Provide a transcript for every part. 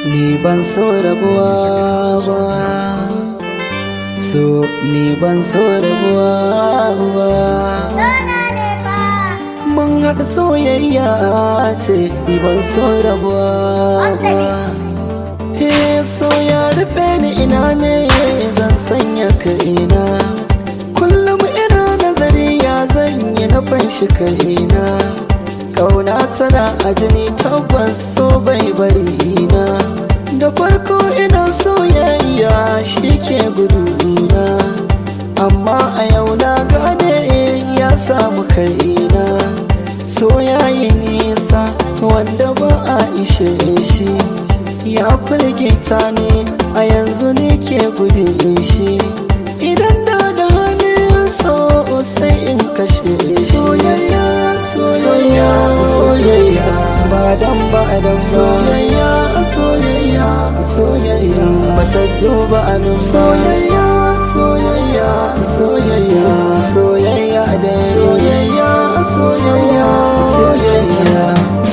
Ni ban so rabuwa ba, so ni ban so rabuwa ba. Mun haɗa soyayya ce, ni ban so rabuwa ba. He so ya rufe ni, ina ne zan sanya kaina. Kullum ina nazari ya zan yi na fanshi kaina. Kauna tana a jini, tabbas so bai bari na. Da farko ina soyayya shi ke guduna, amma a yau na gane ya samu kaina. So yayi nisa wanda ba a ishe shi, ya firgita ne a yanzu ne ke gudun shi. Idan da hali so sai in kashe shi. Soyayya, soyayya, soyayya, ba dan soyayya, soyayya, soyayya, bata duba amin. Soyayya, soyayya, soyayya, soyayya da soyayya, soyayya, soyayya.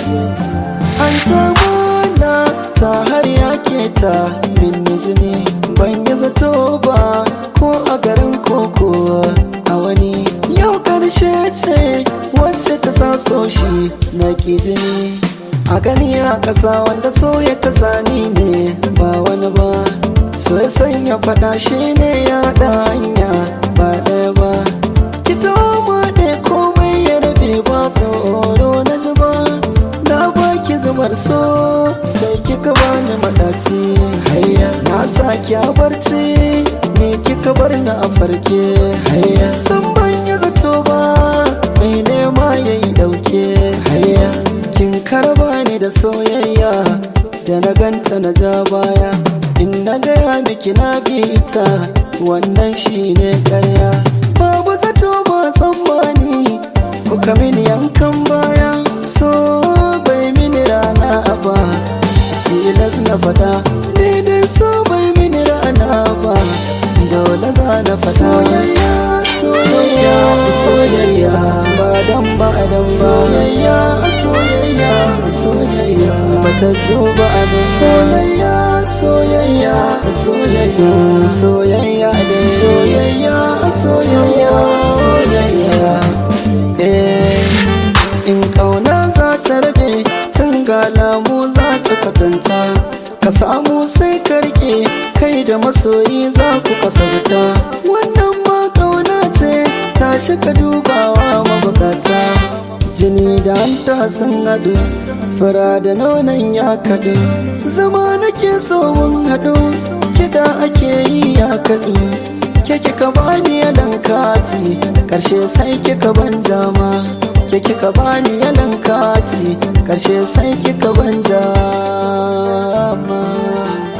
An ta ta har yake ta min jini, ban yi zato ba ko a garin koko a wani. Yau karshe ce wacce ta sa so shi na ki jini. A gani a ƙasa wanda so ya kasa ni ne ba wani ba. So ya sanya faɗa shi ne ya haɗa hanya ba ɗaya ba. Ki ma ɗaya komai ya rabe ba tsoro na ji ba. Na baki zubar so sai kika bani madaci. Hayya na sa ki a barci, ni kika bar ni a farke. Hayya san ban yi zato ba, mai nema yayi dauke. Hayya kin karba ni da soyayya, da na ganta na ja baya. In na gaya miki na bi ita, wannan shine ƙarya. Babu zato ba tsammani, kuka mini yankan baya. So bai mini rana ba, tilas na fada. Ni dai so bai mini rana ba, dole za na fada. Soyayya, soyayya, soyayya, ba dan soyayya, soyayya, soyayya, bata duba abin. Soyayya, soyayya, soyayya, soyayya da soyayya, soyayya, soyayya. In kauna za ta rabe tun ga alamu za ta kwatanta. Ka samu sai ka rike kai da masoyi za ku kasarta. Wannan ma kauna ce, ta ka dubawa mabukata. Jini da hanta sun haɗu, fura da nonon ya kaɗu. Zama nake so mun haɗu, kiɗa ake yi ya kaɗu. Ke kika bani yalan kati, ƙarshe sai kika ban jama. Ke kika bani yalan kati, ƙarshe sai kika ban jama.